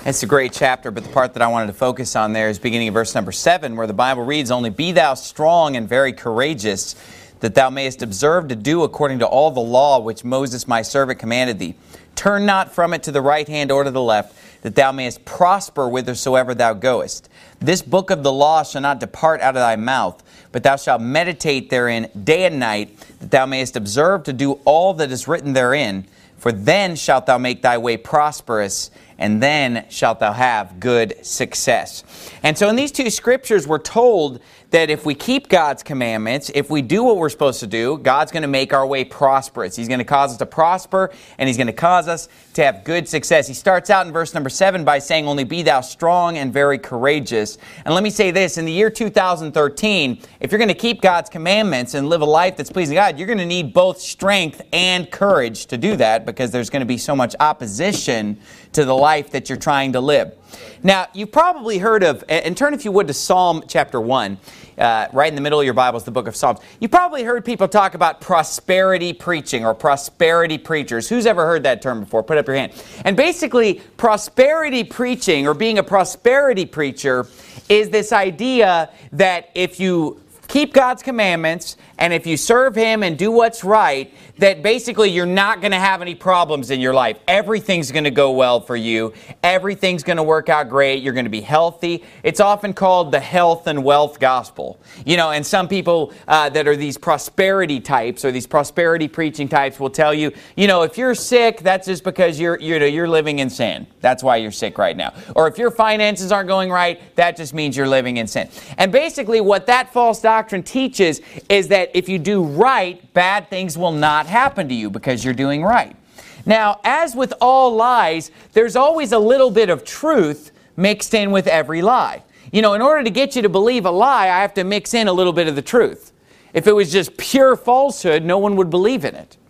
It's a great chapter, but the part that I wanted to focus on there is beginning in verse number 7, where the Bible reads, "Only be thou strong and very courageous, that thou mayest observe to do according to all the law which Moses my servant commanded thee. Turn not from it to the right hand or to the left, that thou mayest prosper whithersoever thou goest. This book of the law shall not depart out of thy mouth, but thou shalt meditate therein day and night, that thou mayest observe to do all that is written therein. For then shalt thou make thy way prosperous, and then shalt thou have good success." And so in these two scriptures, we're told that if we keep God's commandments, if we do what we're supposed to do, God's going to make our way prosperous. He's going to cause us to prosper, and He's going to cause us to have good success. He starts out in verse number 7 by saying, "Only be thou strong and very courageous." And let me say this, in the year 2013, if you're going to keep God's commandments and live a life that's pleasing to God, you're going to need both strength and courage to do that, because there's going to be so much opposition to the life that you're trying to live. Now, you've probably heard of, and turn if you would to Psalm chapter 1, right in the middle of your Bible is the book of Psalms. You've probably heard people talk about prosperity preaching or prosperity preachers. Who's ever heard that term before? Put up your hand. And basically, prosperity preaching or being a prosperity preacher is this idea that if you keep God's commandments and if you serve Him and do what's right, that basically you're not going to have any problems in your life. Everything's going to go well for you. Everything's going to work out great. You're going to be healthy. It's often called the health and wealth gospel. You know, and some people that are these prosperity types or these prosperity preaching types will tell you, you know, if you're sick, that's just because you're living in sin. That's why you're sick right now. Or if your finances aren't going right, that just means you're living in sin. And basically what that false doctrine teaches is that if you do right, bad things will not happen to you because you're doing right. Now, as with all lies, there's always a little bit of truth mixed in with every lie. You know, in order to get you to believe a lie, I have to mix in a little bit of the truth. If it was just pure falsehood, no one would believe in it.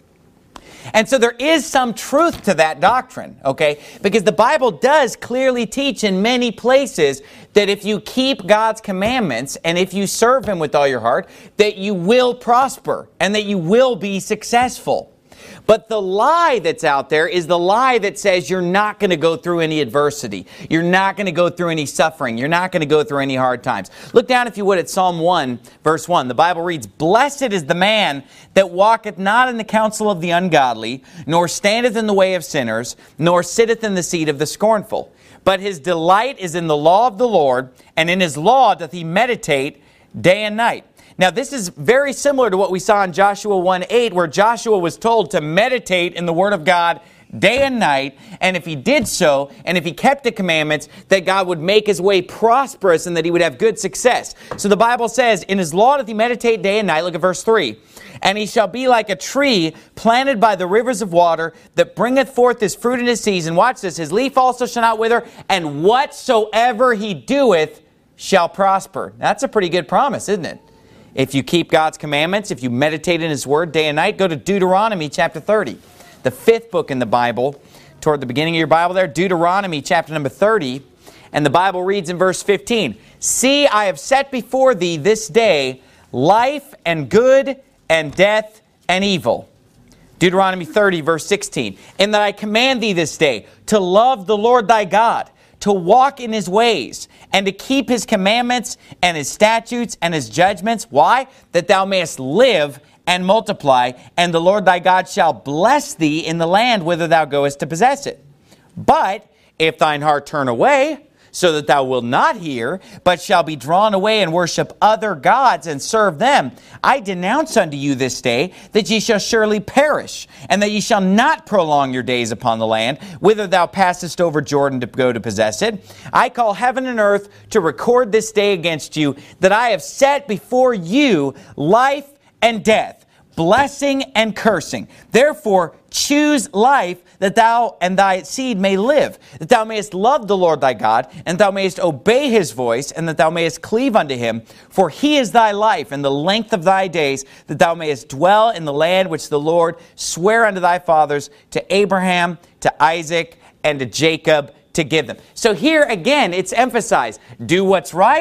And so there is some truth to that doctrine, okay? Because the Bible does clearly teach in many places that if you keep God's commandments and if you serve Him with all your heart, that you will prosper and that you will be successful. But the lie that's out there is the lie that says you're not going to go through any adversity. You're not going to go through any suffering. You're not going to go through any hard times. Look down, if you would, at Psalm 1, verse 1. The Bible reads, "Blessed is the man that walketh not in the counsel of the ungodly, nor standeth in the way of sinners, nor sitteth in the seat of the scornful. But his delight is in the law of the Lord, and in His law doth he meditate day and night." Now, this is very similar to what we saw in Joshua 1:8, where Joshua was told to meditate in the Word of God day and night, and if he did so, and if he kept the commandments, that God would make his way prosperous and that he would have good success. So the Bible says, "In His law doth he meditate day and night." Look at verse 3. "And he shall be like a tree planted by the rivers of water, that bringeth forth his fruit in his season." Watch this. "His leaf also shall not wither, and whatsoever he doeth shall prosper." That's a pretty good promise, isn't it? If you keep God's commandments, if you meditate in His Word day and night, go to Deuteronomy chapter 30, the 5th book in the Bible, toward the beginning of your Bible there, Deuteronomy chapter number 30, and the Bible reads in verse 15, "See, I have set before thee this day life and good and death and evil." Deuteronomy 30, verse 16, "And that I command thee this day to love the Lord thy God, to walk in His ways, and to keep His commandments and His statutes and His judgments." Why? "That thou mayest live and multiply, and the Lord thy God shall bless thee in the land whither thou goest to possess it. But if thine heart turn away, so that thou wilt not hear, but shall be drawn away and worship other gods and serve them, I denounce unto you this day that ye shall surely perish, and that ye shall not prolong your days upon the land, whither thou passest over Jordan to go to possess it. I call heaven and earth to record this day against you, that I have set before you life and death, blessing and cursing. Therefore choose life, that thou and thy seed may live, that thou mayest love the Lord thy God, and thou mayest obey His voice, and that thou mayest cleave unto Him. For He is thy life and the length of thy days, that thou mayest dwell in the land which the Lord sware unto thy fathers, to Abraham, to Isaac, and to Jacob, to give them." So here again, it's emphasized, do what's right,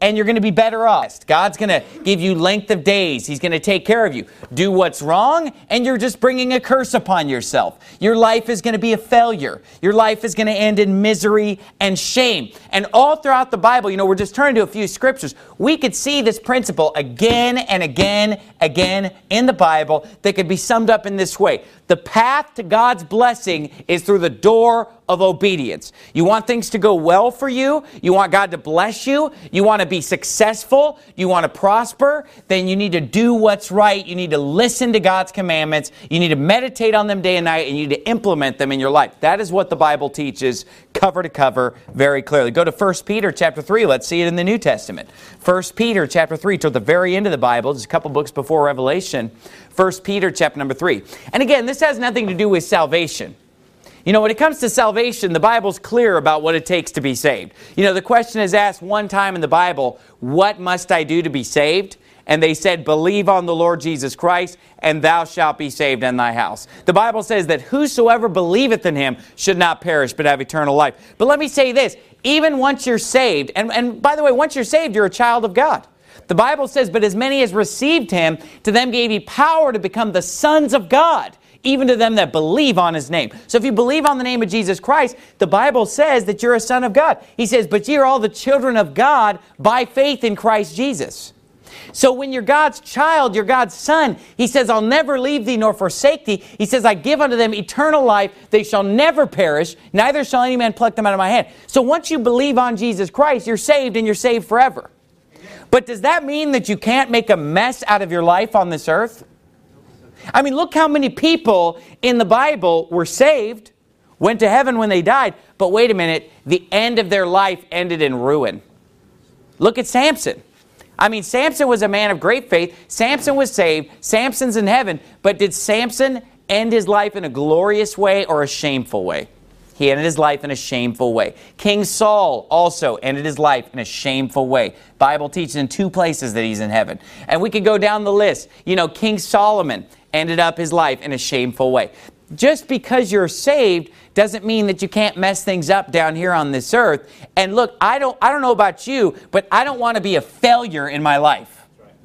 and you're going to be better off. God's going to give you length of days. He's going to take care of you. Do what's wrong, and you're just bringing a curse upon yourself. Your life is going to be a failure. Your life is going to end in misery and shame. And all throughout the Bible, we're just turning to a few scriptures. We could see this principle again and again in the Bible that could be summed up in this way. The path to God's blessing is through the door of obedience. You want things to go well for you? You want God to bless you? You want to be successful? You want to prosper? Then you need to do what's right. You need to listen to God's commandments. You need to meditate on them day and night, and you need to implement them in your life. That is what the Bible teaches cover to cover very clearly. Go to 1 Peter chapter 3. Let's see it in the New Testament. 1 Peter chapter 3, toward the very end of the Bible, just a couple books before Revelation. 1 Peter chapter number 3. And again, this has nothing to do with salvation. When it comes to salvation, the Bible's clear about what it takes to be saved. The question is asked one time in the Bible, what must I do to be saved? And they said, believe on the Lord Jesus Christ, and thou shalt be saved in thy house. The Bible says that whosoever believeth in him should not perish, but have eternal life. But let me say this, even once you're saved, and by the way, once you're saved, you're a child of God. The Bible says, but as many as received him, to them gave he power to become the sons of God, even to them that believe on his name. So if you believe on the name of Jesus Christ, the Bible says that you're a son of God. He says, but ye are all the children of God by faith in Christ Jesus. So when you're God's child, you're God's son, he says, I'll never leave thee nor forsake thee. He says, I give unto them eternal life. They shall never perish, neither shall any man pluck them out of my hand. So once you believe on Jesus Christ, you're saved, and you're saved forever. But does that mean that you can't make a mess out of your life on this earth? I mean, look how many people in the Bible were saved, went to heaven when they died, but wait a minute, the end of their life ended in ruin. Look at Samson. I mean, Samson was a man of great faith. Samson was saved. Samson's in heaven. But did Samson end his life in a glorious way or a shameful way? He ended his life in a shameful way. King Saul also ended his life in a shameful way. Bible teaches in 2 places that he's in heaven. And we could go down the list. King Solomon ended up his life in a shameful way. Just because you're saved doesn't mean that you can't mess things up down here on this earth. And look, I don't know about you, but I don't want to be a failure in my life.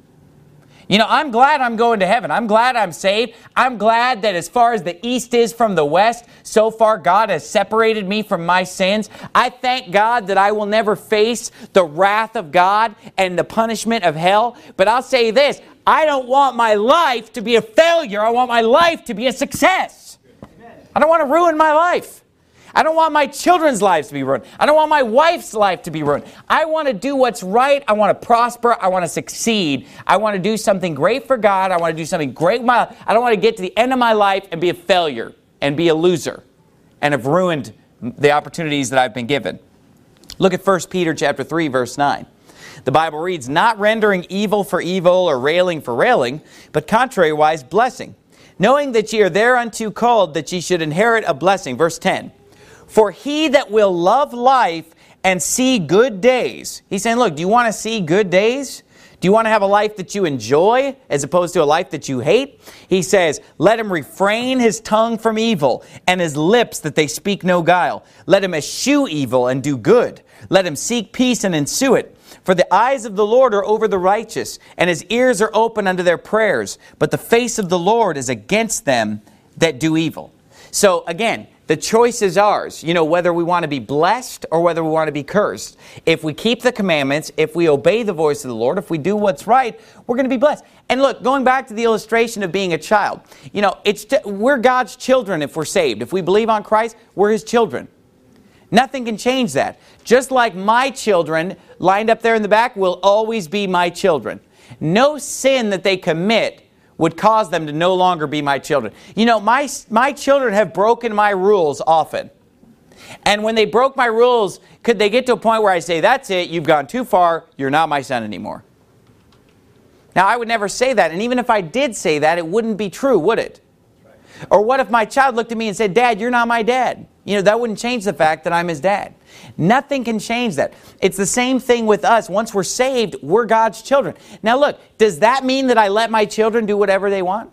I'm glad I'm going to heaven. I'm glad I'm saved. I'm glad that as far as the east is from the west, so far God has separated me from my sins. I thank God that I will never face the wrath of God and the punishment of hell. But I'll say this, I don't want my life to be a failure. I want my life to be a success. I don't want to ruin my life. I don't want my children's lives to be ruined. I don't want my wife's life to be ruined. I want to do what's right. I want to prosper. I want to succeed. I want to do something great for God. I want to do something great. I don't want to get to the end of my life and be a failure and be a loser and have ruined the opportunities that I've been given. Look at 1 Peter chapter 3, verse 9. The Bible reads, not rendering evil for evil or railing for railing, but contrariwise blessing, knowing that ye are thereunto called, that ye should inherit a blessing. Verse 10. For he that will love life and see good days. He's saying, look, do you want to see good days? Do you want to have a life that you enjoy as opposed to a life that you hate? He says, let him refrain his tongue from evil and his lips that they speak no guile. Let him eschew evil and do good. Let him seek peace and ensue it. For the eyes of the Lord are over the righteous, and his ears are open unto their prayers. But the face of the Lord is against them that do evil. So again, the choice is ours, whether we want to be blessed or whether we want to be cursed. If we keep the commandments, if we obey the voice of the Lord, if we do what's right, we're going to be blessed. And look, going back to the illustration of being a child, we're God's children if we're saved. If we believe on Christ, we're his children. Nothing can change that. Just like my children lined up there in the back will always be my children. No sin that they commit would cause them to no longer be my children. My children have broken my rules often. And when they broke my rules, could they get to a point where I say, that's it, you've gone too far, you're not my son anymore? Now, I would never say that. And even if I did say that, it wouldn't be true, would it? Or what if my child looked at me and said, Dad, you're not my dad? That wouldn't change the fact that I'm his dad. Nothing can change that. It's the same thing with us. Once we're saved, we're God's children. Now look, does that mean that I let my children do whatever they want?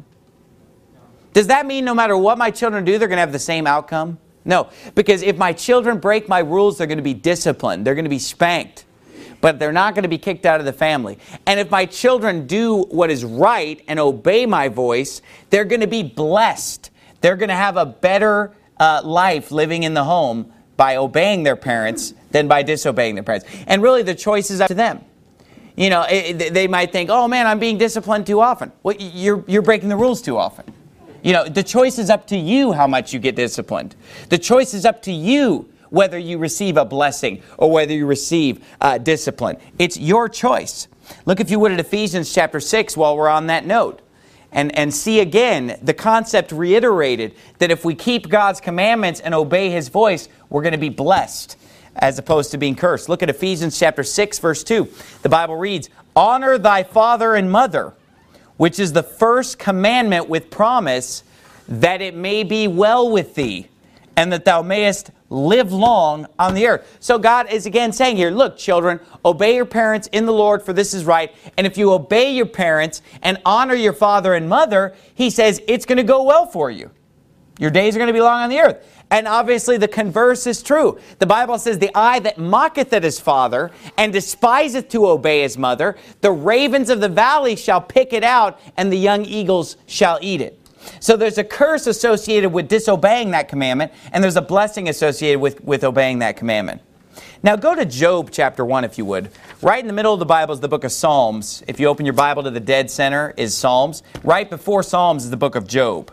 Does that mean no matter what my children do, they're going to have the same outcome? No, because if my children break my rules, they're going to be disciplined. They're going to be spanked. but they're not going to be kicked out of the family. And if my children do what is right and obey my voice, they're going to be blessed. They're going to have a better life living in the home by obeying their parents than by disobeying their parents. And really the choice is up to them. You know, they might think, oh man, I'm being disciplined too often. Well, you're breaking the rules too often. You know, the choice is up to you how much you get disciplined. The choice is up to you whether you receive a blessing or whether you receive discipline. It's your choice. Look, if you would, at Ephesians chapter 6 while we're on that note. And see again the concept reiterated that if we keep God's commandments and obey His voice, we're going to be blessed as opposed to being cursed. Look at Ephesians chapter 6, verse 2. The Bible reads, "Honor thy father and mother, which is the first commandment with promise, that it may be well with thee, and that thou mayest live long on the earth." So God is again saying here, look, children, obey your parents in the Lord, for this is right. And if you obey your parents and honor your father and mother, He says it's going to go well for you. Your days are going to be long on the earth. And obviously the converse is true. The Bible says, "The eye that mocketh at his father and despiseth to obey his mother, the ravens of the valley shall pick it out, and the young eagles shall eat it." So there's a curse associated with disobeying that commandment, and there's a blessing associated with obeying that commandment. Now go to Job chapter 1, if you would. Right in the middle of the Bible is the book of Psalms. If you open your Bible to the dead center is Psalms. Right before Psalms is the book of Job.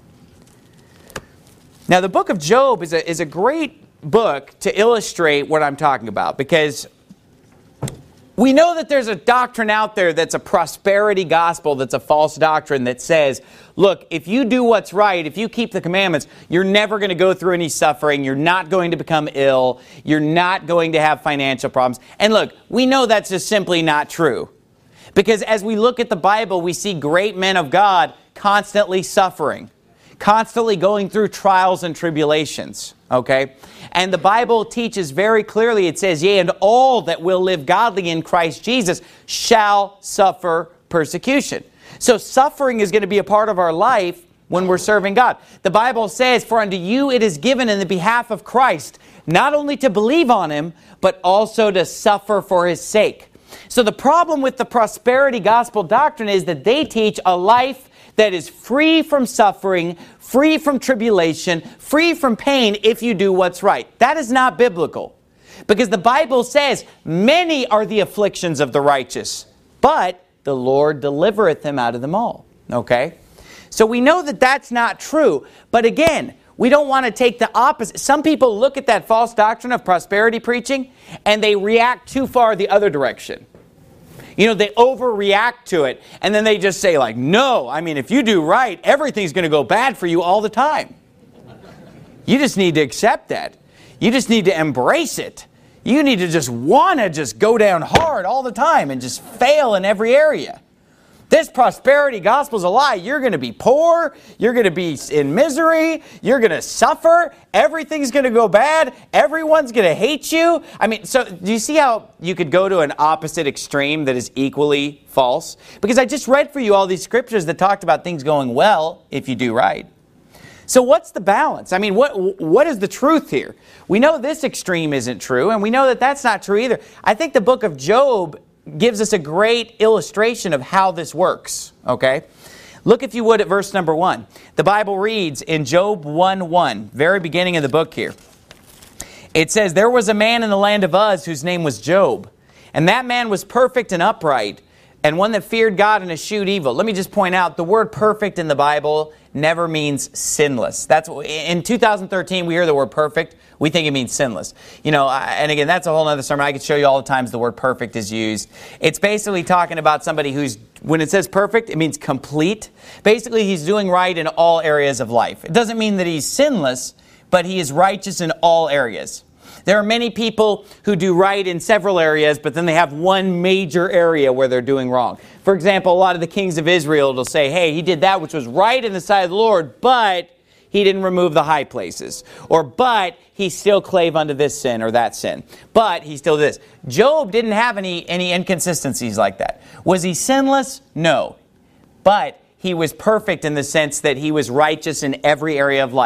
Now the book of Job is a great book to illustrate what I'm talking about, because we know that there's a doctrine out there that's a prosperity gospel, that's a false doctrine that says, look, if you do what's right, if you keep the commandments, you're never going to go through any suffering, you're not going to become ill, you're not going to have financial problems. And look, we know that's just simply not true. Because as we look at the Bible, we see great men of God constantly suffering, constantly going through trials and tribulations. Okay? And the Bible teaches very clearly, it says, "Yea, and all that will live godly in Christ Jesus shall suffer persecution." So suffering is going to be a part of our life when we're serving God. The Bible says, "For unto you it is given in the behalf of Christ, not only to believe on Him, but also to suffer for His sake." So the problem with the prosperity gospel doctrine is that they teach a life that is free from suffering, free from tribulation, free from pain if you do what's right. That is not biblical. Because the Bible says, "Many are the afflictions of the righteous, but the Lord delivereth him out of them all." Okay? So we know that that's not true. But again, we don't want to take the opposite. Some people look at that false doctrine of prosperity preaching and they react too far the other direction. You know, they overreact to it, and then they just say like, no, I mean, if you do right, everything's going to go bad for you all the time. You just need to accept that. You just need to embrace it. You need to just want to just go down hard all the time and just fail in every area. This prosperity gospel is a lie. You're going to be poor. You're going to be in misery. You're going to suffer. Everything's going to go bad. Everyone's going to hate you. I mean, so do you see how you could go to an opposite extreme that is equally false? Because I just read for you all these scriptures that talked about things going well if you do right. So what's the balance? I mean, what is the truth here? We know this extreme isn't true, and we know that that's not true either. I think the book of Job gives us a great illustration of how this works, okay? Look, if you would, at verse number 1. The Bible reads in Job 1:1, very beginning of the book here. It says, "There was a man in the land of Uz whose name was Job, and that man was perfect and upright, and one that feared God and eschewed evil." Let me just point out, the word perfect in the Bible never means sinless. That's in 2013 we hear the word perfect, we think it means sinless. You know, and again, that's a whole other sermon. I could show you all the times the word perfect is used. It's basically talking about somebody who's, when it says perfect, it means complete. Basically, he's doing right in all areas of life. It doesn't mean that he's sinless, but he is righteous in all areas. There are many people who do right in several areas, but then they have one major area where they're doing wrong. For example, a lot of the kings of Israel will say, hey, he did that which was right in the sight of the Lord, but he didn't remove the high places. Or, but he still clave unto this sin or that sin. But he still did this. Job didn't have any inconsistencies like that. Was he sinless? No. But he was perfect in the sense that he was righteous in every area of life.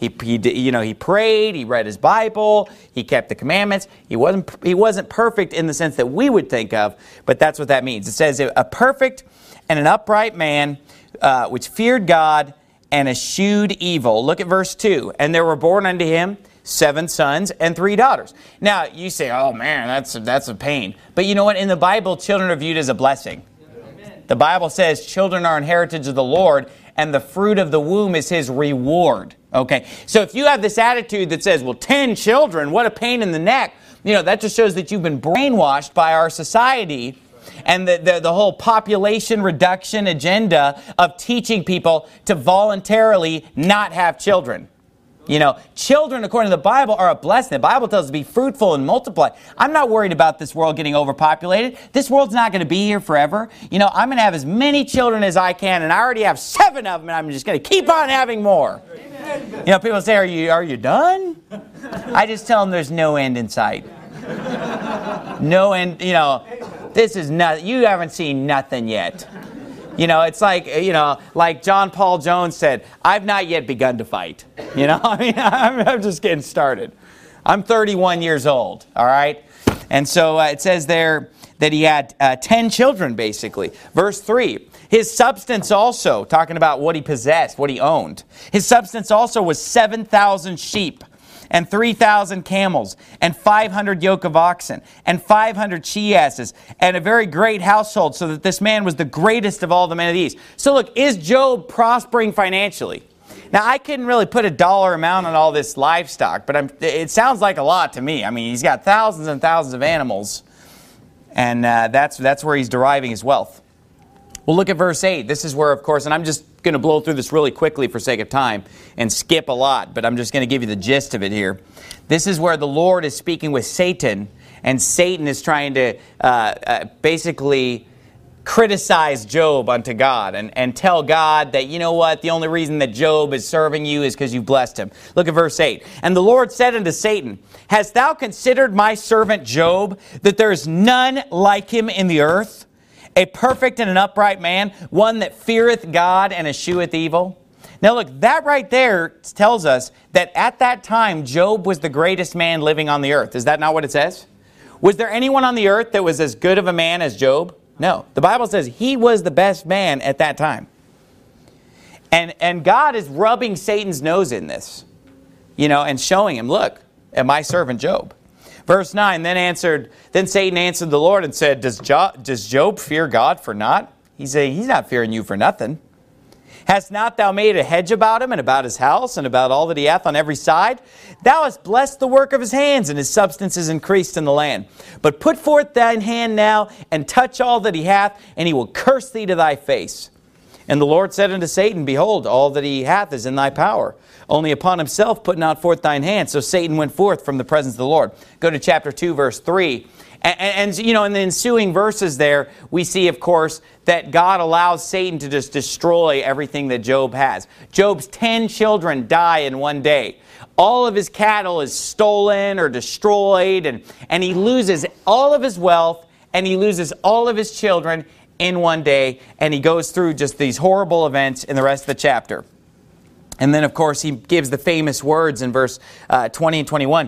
He prayed, he read his Bible, he kept the commandments. He wasn't perfect in the sense that we would think of, but that's what that means. It says, a perfect and an upright man, which feared God and eschewed evil. Look at verse 2. And there were born unto him 7 sons and 3 daughters. Now, you say, oh man, that's a pain. But you know what? In the Bible, children are viewed as a blessing. Amen. The Bible says children are an heritage of the Lord, and the fruit of the womb is his reward. Okay, so if you have this attitude that says, well, 10 children, what a pain in the neck, that just shows that you've been brainwashed by our society and the whole population reduction agenda of teaching people to voluntarily not have children. Children, according to the Bible, are a blessing. The Bible tells us to be fruitful and multiply. I'm not worried about this world getting overpopulated. This world's not going to be here forever. I'm going to have as many children as I can, and I already have 7 of them, and I'm just going to keep on having more. People say, are you done? I just tell them there's no end in sight. No end, this is nothing. You haven't seen nothing yet. It's like John Paul Jones said, I've not yet begun to fight. I'm just getting started. I'm 31 years old, all right? And so it says there that he had 10 children, basically. Verse 3, his substance also, talking about what he possessed, what he owned. His substance also was 7,000 sheep, and 3,000 camels, and 500 yoke of oxen, and 500 she-asses, and a very great household, so that this man was the greatest of all the men of the east. So look, is Job prospering financially? Now, I couldn't really put a dollar amount on all this livestock, but it sounds like a lot to me. I mean, he's got thousands and thousands of animals, and that's where he's deriving his wealth. Well, look at verse 8. This is where, of course, and I'm just going to blow through this really quickly for sake of time and skip a lot, but I'm just going to give you the gist of it here. This is where the Lord is speaking with Satan, and Satan is trying to basically criticize Job unto God and tell God that, you know what, the only reason that Job is serving you is because you blessed him. Look at verse 8. And the Lord said unto Satan, Hast thou considered my servant Job, that there is none like him in the earth? A perfect and an upright man, one that feareth God and escheweth evil. Now look, that right there tells us that at that time, Job was the greatest man living on the earth. Is that not what it says? Was there anyone on the earth that was as good of a man as Job? No. The Bible says he was the best man at that time. And God is rubbing Satan's nose in this, and showing him, look, at my servant Job. Verse 9, then Satan answered the Lord and said, Does Job fear God for naught? He's not fearing you for nothing. Hast not thou made a hedge about him and about his house and about all that he hath on every side? Thou hast blessed the work of his hands, and his substance is increased in the land. But put forth thine hand now and touch all that he hath, and he will curse thee to thy face. And the Lord said unto Satan, Behold, all that he hath is in thy power. Only upon himself put not forth thine hand. So Satan went forth from the presence of the Lord. Go to chapter 2, verse 3. And in the ensuing verses there, we see, of course, that God allows Satan to just destroy everything that Job has. Job's 10 children die in one day. All of his cattle is stolen or destroyed, and he loses all of his wealth, and he loses all of his children in one day, and he goes through just these horrible events in the rest of the chapter. And then, of course, he gives the famous words in verse 20 and 21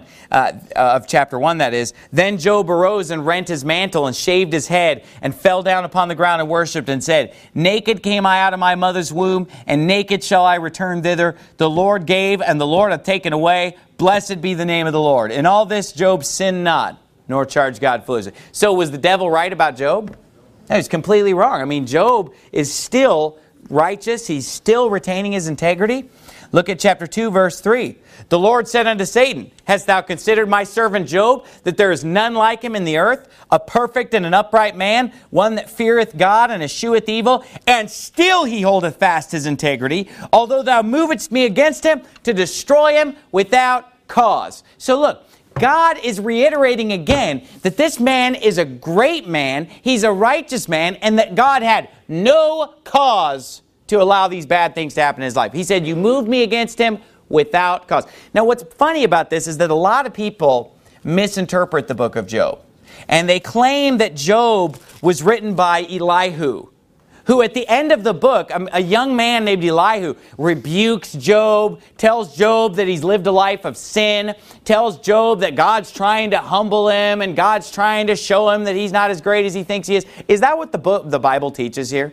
of chapter 1, that is. Then Job arose and rent his mantle and shaved his head and fell down upon the ground and worshipped and said, Naked came I out of my mother's womb, and naked shall I return thither. The Lord gave, and the Lord hath taken away. Blessed be the name of the Lord. In all this Job sinned not, nor charged God foolishly. So was the devil right about Job? No, he's completely wrong. I mean, Job is still righteous. He's still retaining his integrity. Look at chapter 2, verse 3. The Lord said unto Satan, Hast thou considered my servant Job, that there is none like him in the earth, a perfect and an upright man, one that feareth God and escheweth evil, and still he holdeth fast his integrity, although thou movest me against him to destroy him without cause. So look, God is reiterating again that this man is a great man, he's a righteous man, and that God had no cause to allow these bad things to happen in his life. He said, you moved me against him without cause. Now, what's funny about this is that a lot of people misinterpret the book of Job. And they claim that Job was written by Elihu, who at the end of the book, a young man named Elihu rebukes Job, tells Job that he's lived a life of sin, tells Job that God's trying to humble him and God's trying to show him that he's not as great as he thinks he is. Is that what the Bible teaches here?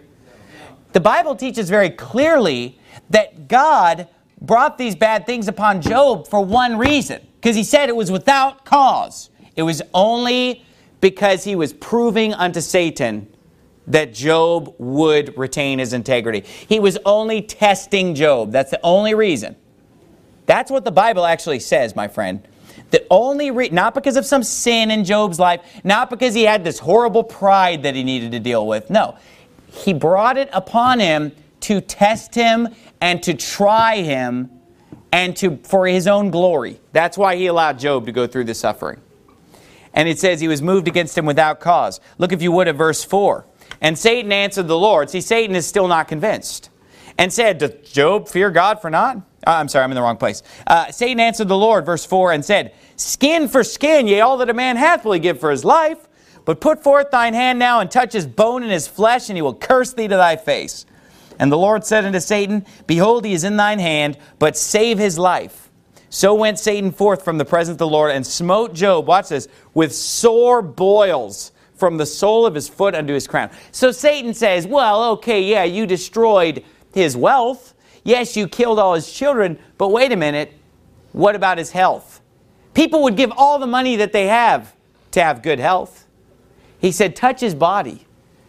The Bible teaches very clearly that God brought these bad things upon Job for one reason, because he said it was without cause. It was only because he was proving unto Satan that Job would retain his integrity. He was only testing Job. That's the only reason. That's what the Bible actually says, my friend. The only not because of some sin in Job's life, not because he had this horrible pride that he needed to deal with. No, he brought it upon him to test him and to try him and for his own glory. That's why he allowed Job to go through the suffering. And it says he was moved against him without cause. Look, if you would, at verse 4. And Satan answered the Lord. See, Satan is still not convinced. And said, doth Job fear God for naught? I'm sorry, I'm in the wrong place. Satan answered the Lord, verse 4, and said, skin for skin, yea, all that a man hath will he give for his life. But put forth thine hand now, and touch his bone and his flesh, and he will curse thee to thy face. And the Lord said unto Satan, behold, he is in thine hand, but save his life. So went Satan forth from the presence of the Lord, and smote Job, watch this, with sore boils from the sole of his foot unto his crown. So Satan says, well, okay, yeah, you destroyed his wealth. Yes, you killed all his children, but wait a minute, what about his health? People would give all the money that they have to have good health. He said, touch his body.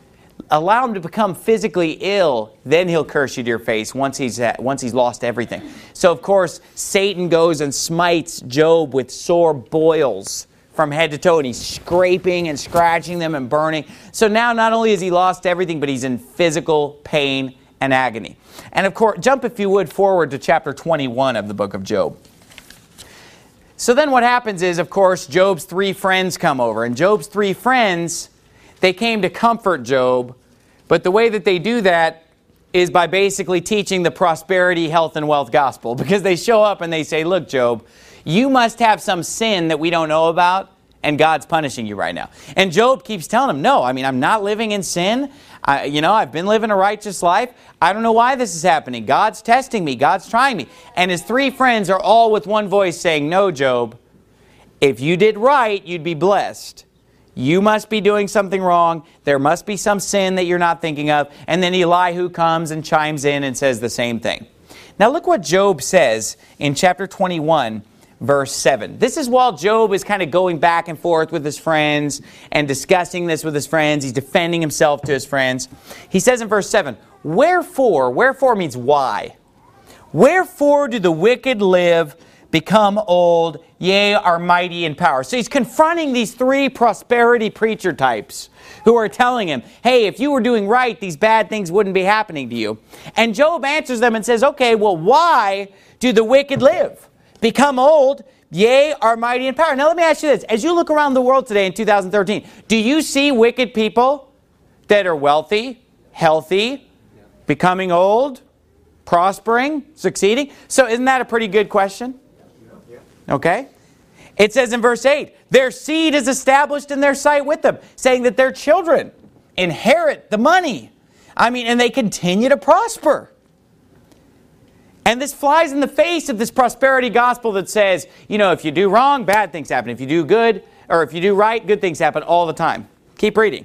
Allow him to become physically ill, then he'll curse you to your face once he's lost everything. So, of course, Satan goes and smites Job with sore boils from head to toe, and he's scraping and scratching them and burning. So now not only has he lost everything, but he's in physical pain and agony. And of course, jump, if you would, forward to chapter 21 of the book of Job. So then what happens is, of course, Job's three friends come over. And Job's three friends, they came to comfort Job. But the way that they do that is by basically teaching the prosperity, health, and wealth gospel. Because they show up and they say, look, Job, you must have some sin that we don't know about, and God's punishing you right now. And Job keeps telling them, no, I mean, I'm not living in sin. I've been living a righteous life. I don't know why this is happening. God's testing me. God's trying me. And his three friends are all with one voice saying, no, Job, if you did right, you'd be blessed. You must be doing something wrong. There must be some sin that you're not thinking of. And then Elihu comes and chimes in and says the same thing. Now look what Job says in chapter 21, verse 7. This is while Job is kind of going back and forth with his friends and discussing this with his friends. He's defending himself to his friends. He says in verse 7, wherefore means why. Wherefore do the wicked live, become old, yea, are mighty in power. So he's confronting these three prosperity preacher types who are telling him, hey, if you were doing right, these bad things wouldn't be happening to you. And Job answers them and says, okay, well, why do the wicked live? Become old, yea, are mighty in power. Now let me ask you this. As you look around the world today in 2013, do you see wicked people that are wealthy, healthy, becoming old, prospering, succeeding? So isn't that a pretty good question? Okay? It says in verse 8, their seed is established in their sight with them, saying that their children inherit the money. And they continue to prosper. And this flies in the face of this prosperity gospel that says, if you do wrong, bad things happen. If you do good, or if you do right, good things happen all the time. Keep reading.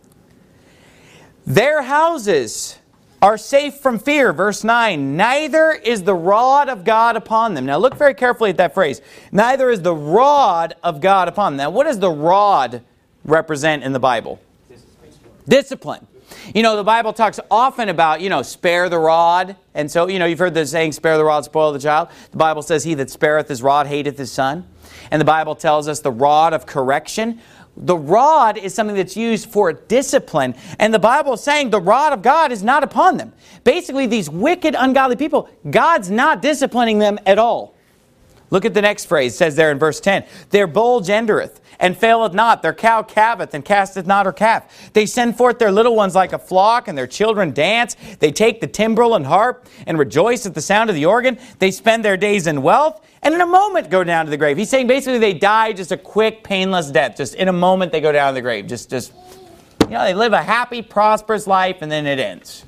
Their houses are safe from fear. Verse 9, neither is the rod of God upon them. Now look very carefully at that phrase. Neither is the rod of God upon them. Now what does the rod represent in the Bible? Discipline. The Bible talks often about, spare the rod. And so, you've heard the saying, spare the rod, spoil the child. The Bible says, he that spareth his rod hateth his son. And the Bible tells us the rod of correction. The rod is something that's used for discipline. And the Bible is saying the rod of God is not upon them. Basically, these wicked, ungodly people, God's not disciplining them at all. Look at the next phrase. It says there in verse 10, their bulge endereth, and faileth not. Their cow calveth, and casteth not her calf. They send forth their little ones like a flock, and their children dance. They take the timbrel and harp, and rejoice at the sound of the organ. They spend their days in wealth, and in a moment go down to the grave. He's saying basically they die just a quick, painless death. Just in a moment they go down to the grave. Just They live a happy, prosperous life, and then it ends.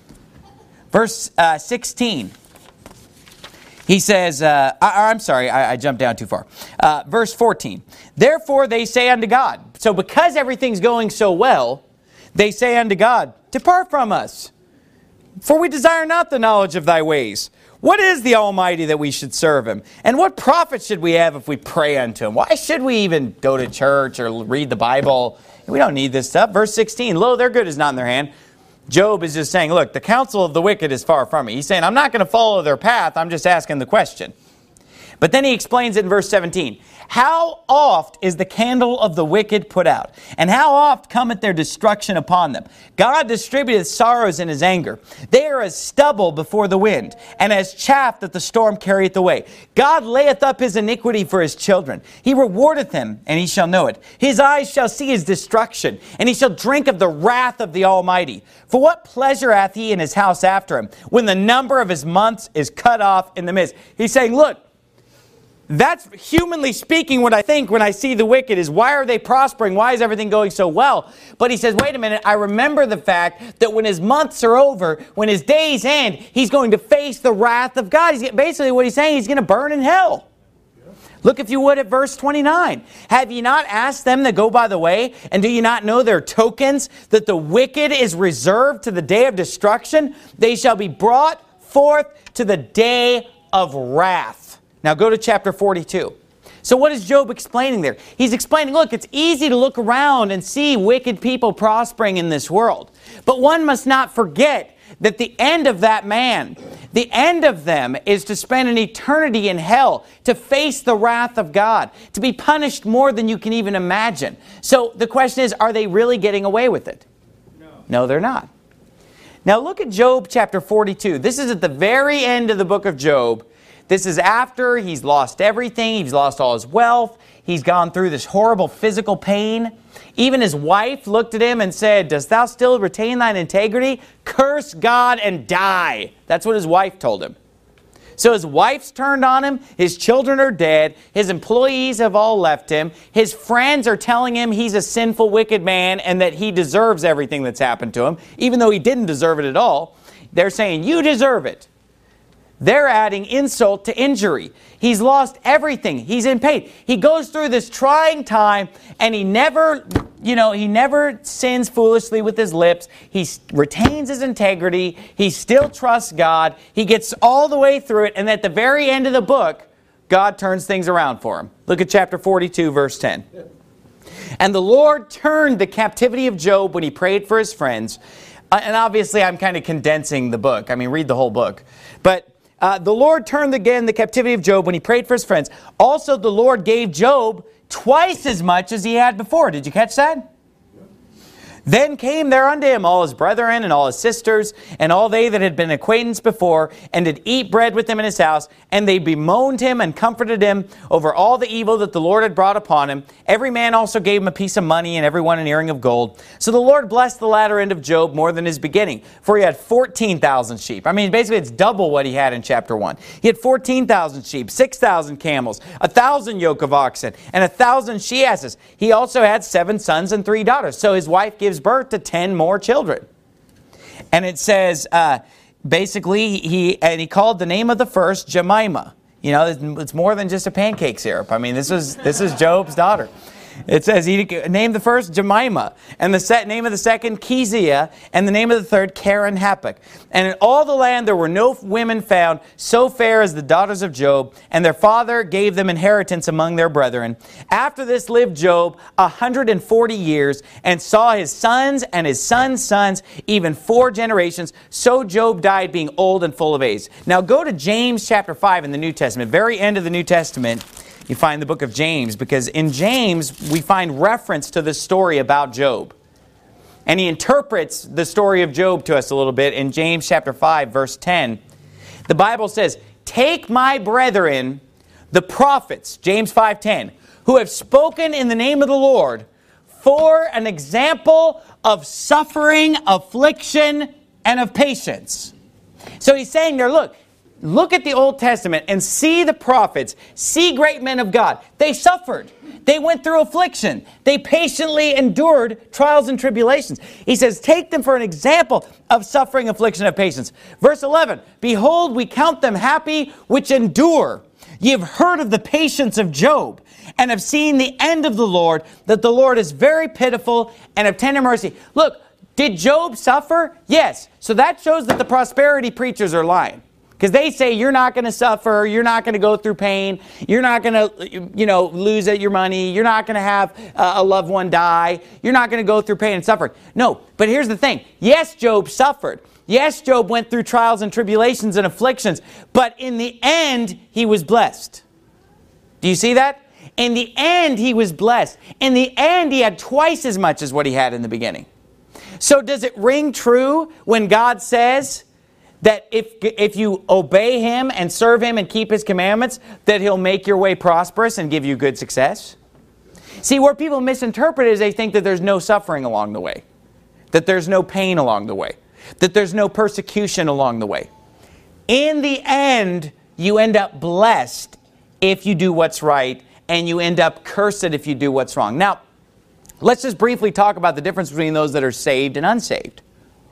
Verse 16. He says, I'm sorry, I jumped down too far. Verse 14. Therefore they say unto God. So because everything's going so well, they say unto God, depart from us, for we desire not the knowledge of thy ways. What is the Almighty that we should serve him? And what profit should we have if we pray unto him? Why should we even go to church or read the Bible? We don't need this stuff. Verse 16, lo, their good is not in their hand. Job is just saying, look, the counsel of the wicked is far from me. He's saying, I'm not going to follow their path. I'm just asking the question. But then he explains it in verse 17. How oft is the candle of the wicked put out? And how oft cometh their destruction upon them? God distributeth sorrows in his anger. They are as stubble before the wind, and as chaff that the storm carrieth away. God layeth up his iniquity for his children. He rewardeth him, and he shall know it. His eyes shall see his destruction, and he shall drink of the wrath of the Almighty. For what pleasure hath he in his house after him, when the number of his months is cut off in the midst? He's saying, look, that's humanly speaking what I think when I see the wicked is, why are they prospering? Why is everything going so well? But he says, wait a minute, I remember the fact that when his months are over, when his days end, he's going to face the wrath of God. Basically what he's saying, he's going to burn in hell. Look, if you would, at verse 29. Have ye not asked them that go by the way? And do ye not know their tokens, that the wicked is reserved to the day of destruction? They shall be brought forth to the day of wrath. Now go to chapter 42. So what is Job explaining there? He's explaining, look, it's easy to look around and see wicked people prospering in this world. But one must not forget that the end of that man, the end of them is to spend an eternity in hell, to face the wrath of God, to be punished more than you can even imagine. So the question is, are they really getting away with it? No, they're not. Now look at Job chapter 42. This is at the very end of the book of Job. This is after he's lost everything. He's lost all his wealth. He's gone through this horrible physical pain. Even his wife looked at him and said, dost thou still retain thine integrity? Curse God and die. That's what his wife told him. So his wife's turned on him. His children are dead. His employees have all left him. His friends are telling him he's a sinful, wicked man and that he deserves everything that's happened to him, even though he didn't deserve it at all. They're saying, you deserve it. They're adding insult to injury. He's lost everything. He's in pain. He goes through this trying time and he never sins foolishly with his lips. He retains his integrity. He still trusts God. He gets all the way through it. And at the very end of the book, God turns things around for him. Look at chapter 42, verse 10. And the Lord turned the captivity of Job when he prayed for his friends. And obviously I'm kind of condensing the book. I mean, read the whole book. But the Lord turned again the captivity of Job when he prayed for his friends. Also, the Lord gave Job twice as much as he had before. Did you catch that? Then came there unto him all his brethren and all his sisters, and all they that had been acquaintance before, and did eat bread with him in his house. And they bemoaned him and comforted him over all the evil that the Lord had brought upon him. Every man also gave him a piece of money, and every one an earring of gold. So the Lord blessed the latter end of Job more than his beginning, for he had 14,000 sheep. I mean, basically it's double what he had in chapter 1. He had 14,000 sheep, 6,000 camels, 1,000 yoke of oxen, and 1,000 she-asses. He also had 7 sons and 3 daughters. So his wife gives birth to 10 more children. And it says, basically, he called the name of the first Jemima. You know, it's more than just a pancake syrup. I mean, this is Job's daughter. It says he named the first Jemima, and the name of the second Kezia, and the name of the third Karen Happuch. And in all the land there were no women found so fair as the daughters of Job, and their father gave them inheritance among their brethren. After this lived Job 140 years, and saw his sons and his sons' sons, even 4 generations. So Job died being old and full of age. Now go to James chapter 5 in the New Testament, very end of the New Testament. You find the book of James, because in James we find reference to the story about Job. And he interprets the story of Job to us a little bit in James chapter 5, verse 10. The Bible says, take my brethren, the prophets, James 5:10, who have spoken in the name of the Lord, for an example of suffering, affliction, and of patience. So he's saying there, look at the Old Testament and see the prophets, see great men of God. They suffered. They went through affliction. They patiently endured trials and tribulations. He says, take them for an example of suffering, affliction, and patience. Verse 11, behold, we count them happy which endure. Ye have heard of the patience of Job, and have seen the end of the Lord, that the Lord is very pitiful and of tender mercy. Look, did Job suffer? Yes. So that shows that the prosperity preachers are lying. Because they say you're not going to suffer, you're not going to go through pain, you're not going to, lose your money, you're not going to have a loved one die, you're not going to go through pain and suffering. No, but here's the thing. Yes, Job suffered. Yes, Job went through trials and tribulations and afflictions, but in the end, he was blessed. Do you see that? In the end, he was blessed. In the end, he had twice as much as what he had in the beginning. So does it ring true when God says that if you obey Him and serve Him and keep His commandments, that He'll make your way prosperous and give you good success? See, where people misinterpret it is they think that there's no suffering along the way, that there's no pain along the way, that there's no persecution along the way. In the end, you end up blessed if you do what's right, and you end up cursed if you do what's wrong. Now, let's just briefly talk about the difference between those that are saved and unsaved.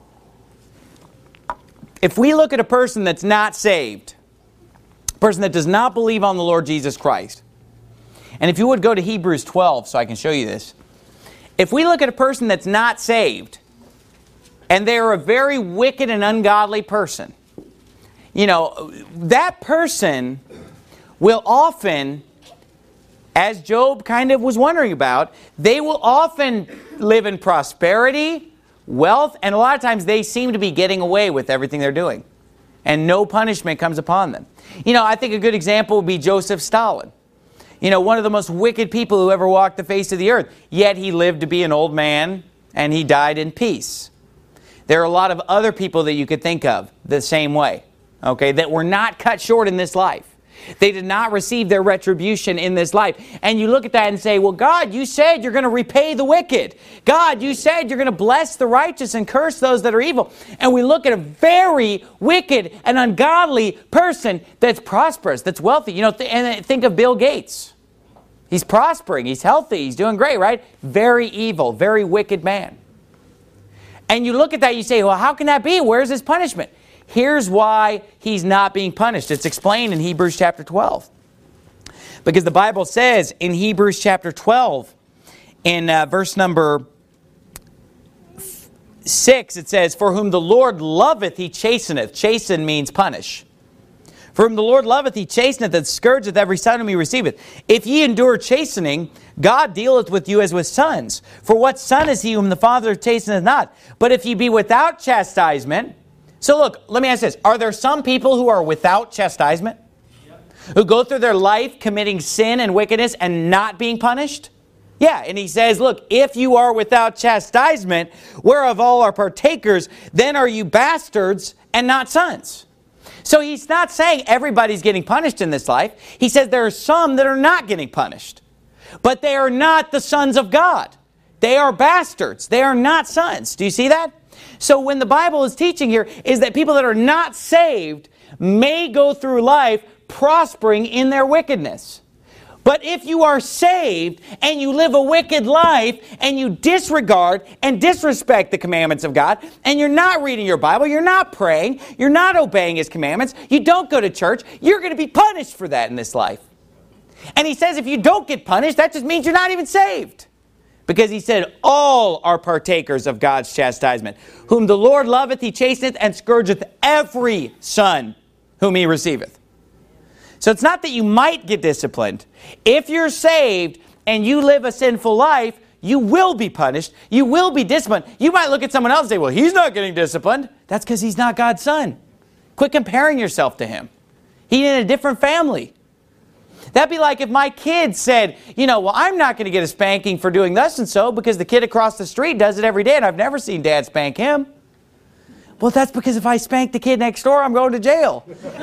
If we look at a person that's not saved, a person that does not believe on the Lord Jesus Christ, and if you would go to Hebrews 12 so I can show you this. If we look at a person that's not saved, and they're a very wicked and ungodly person, that person will often, as Job kind of was wondering about, they will often live in prosperity, wealth, and a lot of times they seem to be getting away with everything they're doing. And no punishment comes upon them. I think a good example would be Joseph Stalin. One of the most wicked people who ever walked the face of the earth. Yet he lived to be an old man and he died in peace. There are a lot of other people that you could think of the same way, that were not cut short in this life. They did not receive their retribution in this life. And you look at that and say, well, God, you said you're going to repay the wicked. God, you said you're going to bless the righteous and curse those that are evil. And we look at a very wicked and ungodly person that's prosperous, that's wealthy. And think of Bill Gates. He's prospering, he's healthy, he's doing great, right? Very evil, very wicked man. And you look at that, you say, well, how can that be? Where's his punishment? Here's why he's not being punished. It's explained in Hebrews chapter 12. Because the Bible says in Hebrews chapter 12, in verse number 6, it says, for whom the Lord loveth, He chasteneth. Chasten means punish. For whom the Lord loveth, He chasteneth, and scourgeth every son whom He receiveth. If ye endure chastening, God dealeth with you as with sons. For what son is he whom the Father chasteneth not? But if ye be without chastisement... So look, let me ask this. Are there some people who are without chastisement? Yep. Who go through their life committing sin and wickedness and not being punished? Yeah, and he says, look, if you are without chastisement, whereof all are partakers, then are you bastards and not sons. So he's not saying everybody's getting punished in this life. He says there are some that are not getting punished. But they are not the sons of God. They are bastards. They are not sons. Do you see that? So when the Bible is teaching here is that people that are not saved may go through life prospering in their wickedness. But if you are saved and you live a wicked life and you disregard and disrespect the commandments of God and you're not reading your Bible, you're not praying, you're not obeying His commandments, you don't go to church, you're going to be punished for that in this life. And he says if you don't get punished, that just means you're not even saved. Because he said, all are partakers of God's chastisement. Whom the Lord loveth, He chasteneth, and scourgeth every son whom He receiveth. So it's not that you might get disciplined. If you're saved and you live a sinful life, you will be punished. You will be disciplined. You might look at someone else and say, well, he's not getting disciplined. That's because he's not God's son. Quit comparing yourself to him. He's in a different family. That'd be like if my kid said, well, I'm not going to get a spanking for doing thus and so because the kid across the street does it every day and I've never seen Dad spank him. Well, that's because if I spank the kid next door, I'm going to jail.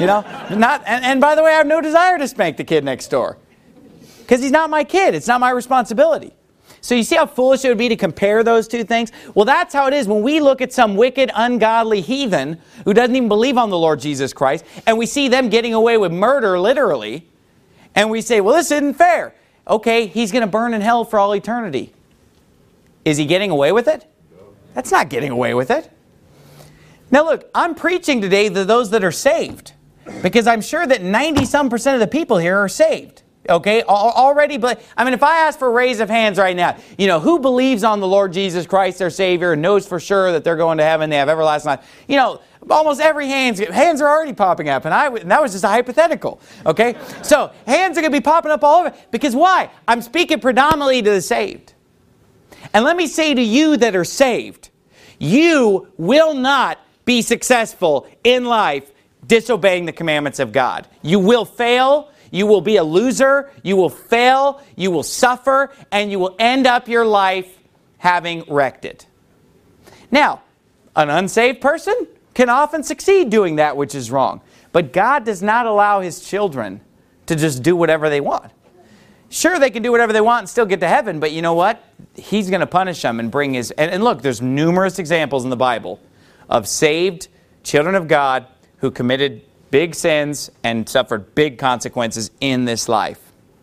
And by the way, I have no desire to spank the kid next door because he's not my kid. It's not my responsibility. So you see how foolish it would be to compare those two things? Well, that's how it is when we look at some wicked, ungodly heathen who doesn't even believe on the Lord Jesus Christ, and we see them getting away with murder, literally, and we say, well, this isn't fair. okay, he's going to burn in hell for all eternity. Is he getting away with it? That's not getting away with it. Now look, I'm preaching today to those that are saved, because I'm sure that 90-some% of the people here are saved. Okay, already, but I mean, if I ask for a raise of hands right now, who believes on the Lord Jesus Christ, their Savior, and knows for sure that they're going to heaven, they have everlasting life, almost every hands are already popping up, and that was just a hypothetical, okay? So, hands are going to be popping up all over, because why? I'm speaking predominantly to the saved. And let me say to you that are saved, you will not be successful in life disobeying the commandments of God. You will fail. You will be a loser, you will fail, you will suffer, and you will end up your life having wrecked it. Now, an unsaved person can often succeed doing that which is wrong. But God does not allow His children to just do whatever they want. Sure, they can do whatever they want and still get to heaven, but you know what? He's going to punish them and bring His... And look, there's numerous examples in the Bible of saved children of God who committed big sins and suffered big consequences in this life.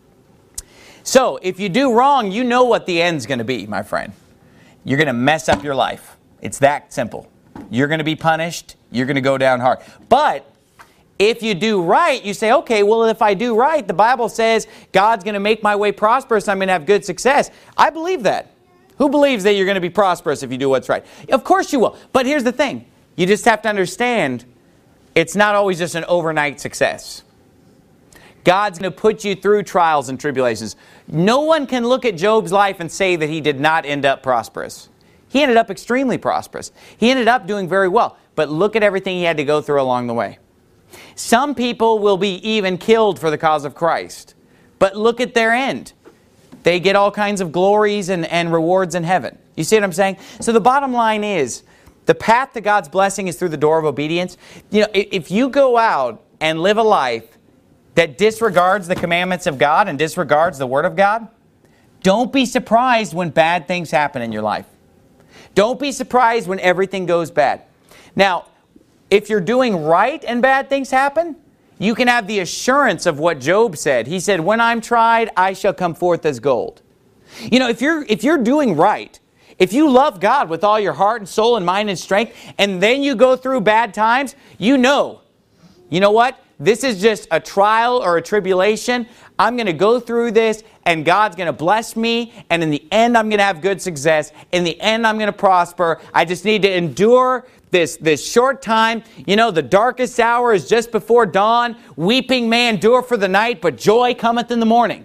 So, if you do wrong, you know what the end's going to be, my friend. You're going to mess up your life. It's that simple. You're going to be punished. You're going to go down hard. But if you do right, you say, okay, well, if I do right, the Bible says God's going to make my way prosperous. I'm going to have good success. I believe that. Who believes that you're going to be prosperous if you do what's right? Of course you will. But here's the thing. You just have to understand it's not always just an overnight success. God's going to put you through trials and tribulations. No one can look at Job's life and say that he did not end up prosperous. He ended up extremely prosperous. He ended up doing very well. But look at everything he had to go through along the way. Some people will be even killed for the cause of Christ. But look at their end. They get all kinds of glories and rewards in heaven. You see what I'm saying? So the bottom line is, the path to God's blessing is through the door of obedience. If you go out and live a life that disregards the commandments of God and disregards the Word of God, don't be surprised when bad things happen in your life. Don't be surprised when everything goes bad. Now, if you're doing right and bad things happen, you can have the assurance of what Job said. He said, when I'm tried, I shall come forth as gold. If you're doing right, if you love God with all your heart and soul and mind and strength, and then you go through bad times, you know what? This is just a trial or a tribulation. I'm going to go through this, and God's going to bless me, and in the end, I'm going to have good success. In the end, I'm going to prosper. I just need to endure this short time. The darkest hour is just before dawn. Weeping may endure for the night, but joy cometh in the morning.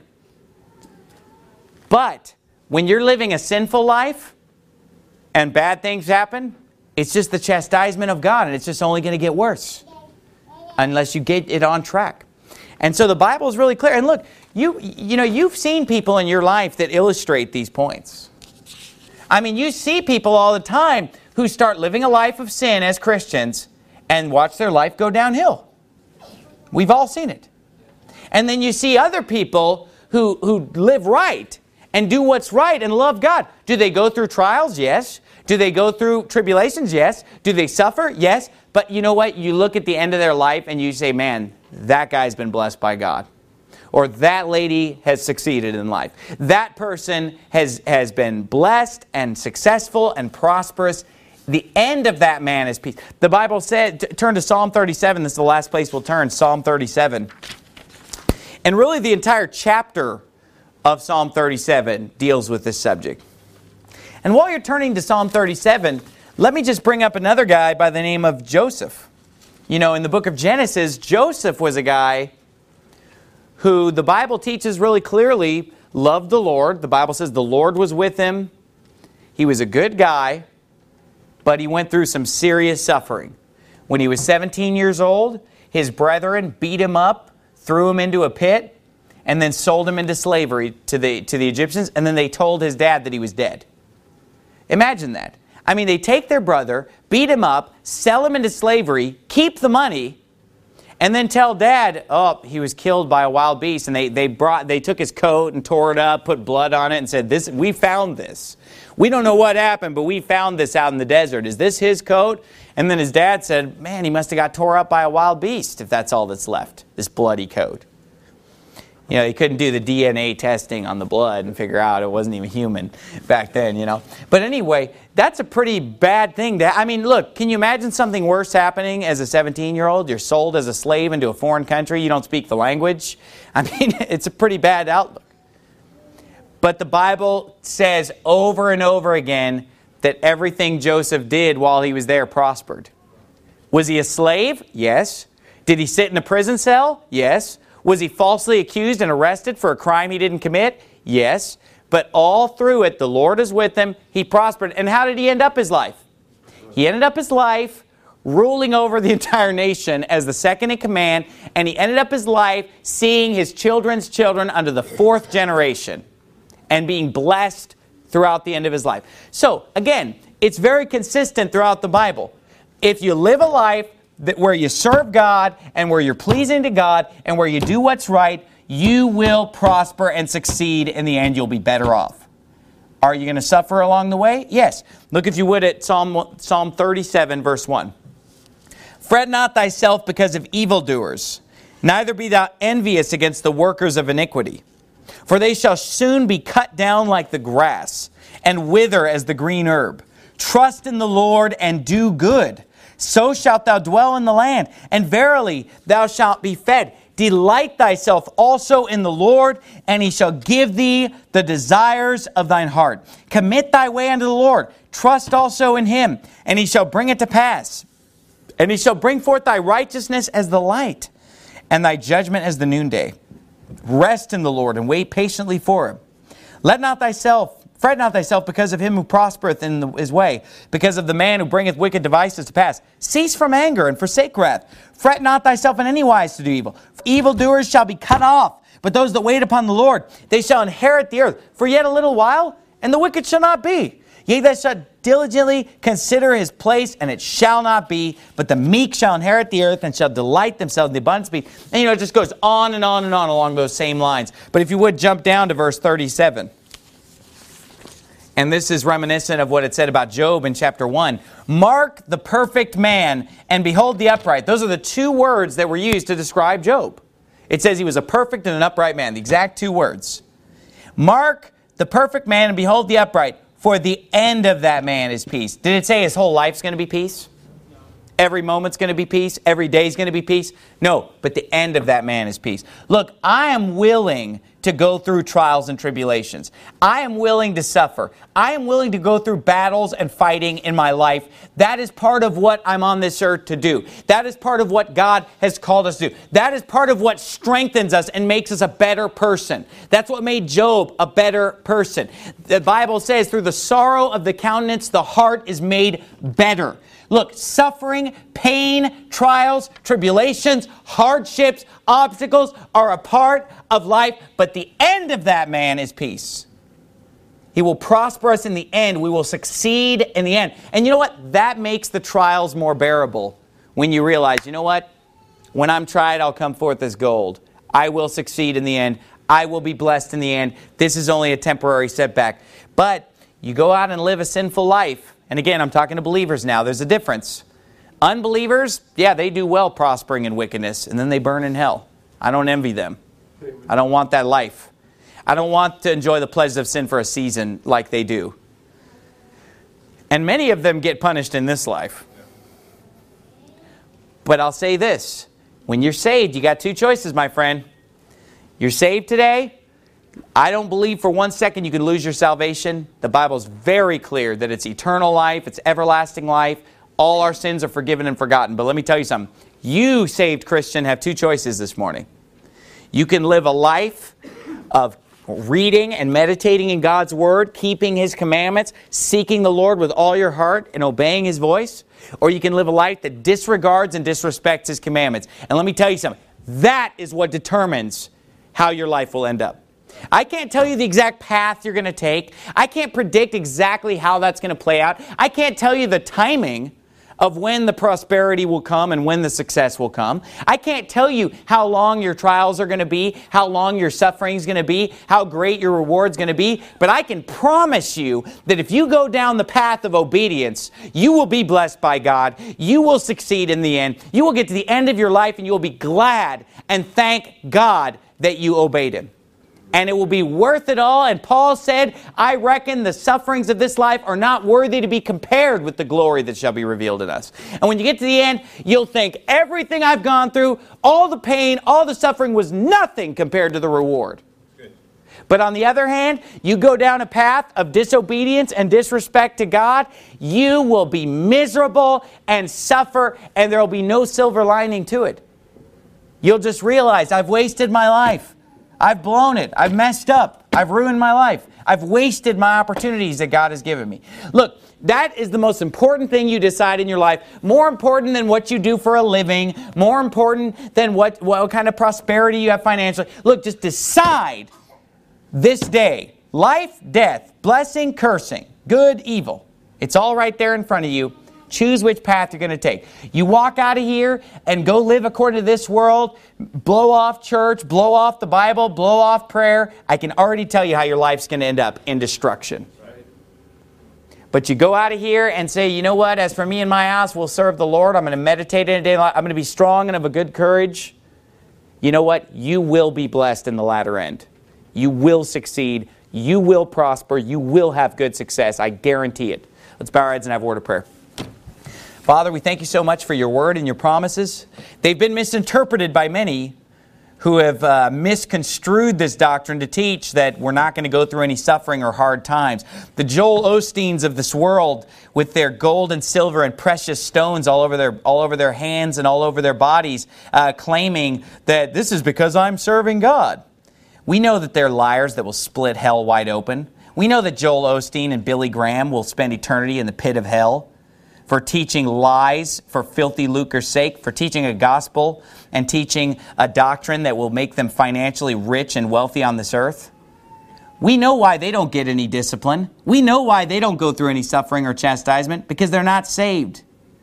But when you're living a sinful life, and bad things happen, it's just the chastisement of God, and it's just only going to get worse unless you get it on track. And so the Bible is really clear. And look, you've seen people in your life that illustrate these points. I mean, you see people all the time who start living a life of sin as Christians and watch their life go downhill. We've all seen it. And then you see other people who live right and do what's right and love God. Do they go through trials? Yes. Do they go through tribulations? Yes. Do they suffer? Yes. But you know what? You look at the end of their life and you say, man, that guy's been blessed by God. Or that lady has succeeded in life. That person has been blessed and successful and prosperous. The end of that man is peace. The Bible said, turn to Psalm 37. This is the last place we'll turn, Psalm 37. And really the entire chapter of Psalm 37 deals with this subject. And while you're turning to Psalm 37, let me just bring up another guy by the name of Joseph. In the book of Genesis, Joseph was a guy who the Bible teaches really clearly loved the Lord. The Bible says the Lord was with him. He was a good guy, but he went through some serious suffering. When he was 17 years old, his brethren beat him up, threw him into a pit, and then sold him into slavery to the Egyptians, and then they told his dad that he was dead. Imagine that. I mean, they take their brother, beat him up, sell him into slavery, keep the money, and then tell dad, oh, he was killed by a wild beast. And they took his coat and tore it up, put blood on it, and said, we found this. We don't know what happened, but we found this out in the desert. Is this his coat? And then his dad said, man, he must have got tore up by a wild beast if that's all that's left, this bloody coat. You know, you couldn't do the DNA testing on the blood and figure out it wasn't even human back then, you know. But anyway, that's a pretty bad thing. I mean, look, can you imagine something worse happening as a 17-year-old? You're sold as a slave into a foreign country. You don't speak the language. I mean, it's a pretty bad outlook. But the Bible says over and over again that everything Joseph did while he was there prospered. Was he a slave? Yes. Did he sit in a prison cell? Yes. Was he falsely accused and arrested for a crime he didn't commit? Yes. But all through it, the Lord is with him. He prospered. And how did he end up his life? He ended up his life ruling over the entire nation as the second in command. And he ended up his life seeing his children's children under the 4th generation and being blessed throughout the end of his life. So, again, it's very consistent throughout the Bible. If you live a life where you serve God and where you're pleasing to God and where you do what's right, you will prosper and succeed. In the end, you'll be better off. Are you going to suffer along the way? Yes. Look, if you would, at Psalm 37, verse 1. Fret not thyself because of evildoers, neither be thou envious against the workers of iniquity. For they shall soon be cut down like the grass, and wither as the green herb. Trust in the Lord and do good. So shalt thou dwell in the land, and verily thou shalt be fed. Delight thyself also in the Lord, and he shall give thee the desires of thine heart. Commit thy way unto the Lord. Trust also in him, and he shall bring it to pass. And he shall bring forth thy righteousness as the light, and thy judgment as the noonday. Rest in the Lord, and wait patiently for him. Fret not thyself because of him who prospereth in his way, because of the man who bringeth wicked devices to pass. Cease from anger and forsake wrath. Fret not thyself in any wise to do evil. For evildoers shall be cut off, but those that wait upon the Lord, they shall inherit the earth. For yet a little while, and the wicked shall not be. Yea, thou shalt diligently consider his place, and it shall not be. But the meek shall inherit the earth, and shall delight themselves in the abundance of peace. And it just goes on and on and on along those same lines. But if you would jump down to verse 37. And this is reminiscent of what it said about Job in chapter 1. Mark the perfect man, and behold the upright. Those are the 2 words that were used to describe Job. It says he was a perfect and an upright man. The exact 2 words. Mark the perfect man, and behold the upright. For the end of that man is peace. Did it say his whole life's going to be peace? Every moment's going to be peace? Every day's going to be peace? No, but the end of that man is peace. Look, I am willing to go through trials and tribulations. I am willing to suffer. I am willing to go through battles and fighting in my life. That is part of what I'm on this earth to do. That is part of what God has called us to do. That is part of what strengthens us and makes us a better person. That's what made Job a better person. The Bible says, through the sorrow of the countenance, the heart is made better. Look, suffering, pain, trials, tribulations, hardships, obstacles are a part of life, but the end of that man is peace. He will prosper us in the end. We will succeed in the end. And you know what? That makes the trials more bearable when you realize, you know what? When I'm tried, I'll come forth as gold. I will succeed in the end. I will be blessed in the end. This is only a temporary setback. But you go out and live a sinful life. And again, I'm talking to believers now. There's a difference. Unbelievers, yeah, they do well prospering in wickedness, and then they burn in hell. I don't envy them. I don't want that life. I don't want to enjoy the pleasures of sin for a season like they do. And many of them get punished in this life. But I'll say this. When you're saved, you got 2 choices, my friend. You're saved today. I don't believe for 1 second you can lose your salvation. The Bible's very clear that it's eternal life, it's everlasting life. All our sins are forgiven and forgotten. But let me tell you something. You, saved Christian, have 2 choices this morning. You can live a life of reading and meditating in God's Word, keeping His commandments, seeking the Lord with all your heart and obeying His voice. Or you can live a life that disregards and disrespects His commandments. And let me tell you something. That is what determines how your life will end up. I can't tell you the exact path you're going to take. I can't predict exactly how that's going to play out. I can't tell you the timing of when the prosperity will come and when the success will come. I can't tell you how long your trials are going to be, how long your suffering is going to be, how great your reward's going to be. But I can promise you that if you go down the path of obedience, you will be blessed by God. You will succeed in the end. You will get to the end of your life and you will be glad and thank God that you obeyed Him. And it will be worth it all. And Paul said, I reckon the sufferings of this life are not worthy to be compared with the glory that shall be revealed in us. And when you get to the end, you'll think everything I've gone through, all the pain, all the suffering was nothing compared to the reward. But on the other hand, you go down a path of disobedience and disrespect to God, you will be miserable and suffer, and there will be no silver lining to it. You'll just realize, I've wasted my life. I've blown it. I've messed up. I've ruined my life. I've wasted my opportunities that God has given me. Look, that is the most important thing you decide in your life. More important than what you do for a living. More important than what kind of prosperity you have financially. Look, just decide this day. Life, death, blessing, cursing, good, evil. It's all right there in front of you. Choose which path you're going to take. You walk out of here and go live according to this world, blow off church, blow off the Bible, blow off prayer. I can already tell you how your life's going to end up in destruction. Right. But you go out of here and say, you know what, as for me and my house, we'll serve the Lord. I'm going to meditate in a day. I'm going to be strong and of a good courage. You know what? You will be blessed in the latter end. You will succeed. You will prosper. You will have good success. I guarantee it. Let's bow our heads and have a word of prayer. Father, we thank you so much for your word and your promises. They've been misinterpreted by many who have misconstrued this doctrine to teach that we're not going to go through any suffering or hard times. The Joel Osteens of this world with their gold and silver and precious stones all over their hands and all over their bodies, claiming that this is because I'm serving God. We know that they're liars that will split hell wide open. We know that Joel Osteen and Billy Graham will spend eternity in the pit of hell for teaching lies for filthy lucre's sake, for teaching a gospel and teaching a doctrine that will make them financially rich and wealthy on this earth. We know why they don't get any discipline. We know why they don't go through any suffering or chastisement, because they're not saved.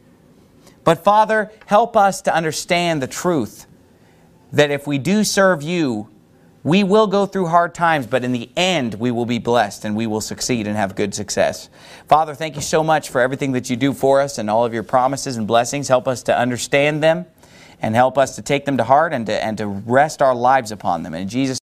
But Father, help us to understand the truth that if we do serve you, we will go through hard times, but in the end, we will be blessed and we will succeed and have good success. Father, thank you so much for everything that you do for us and all of your promises and blessings. Help us to understand them and help us to take them to heart and to rest our lives upon them. And in Jesus'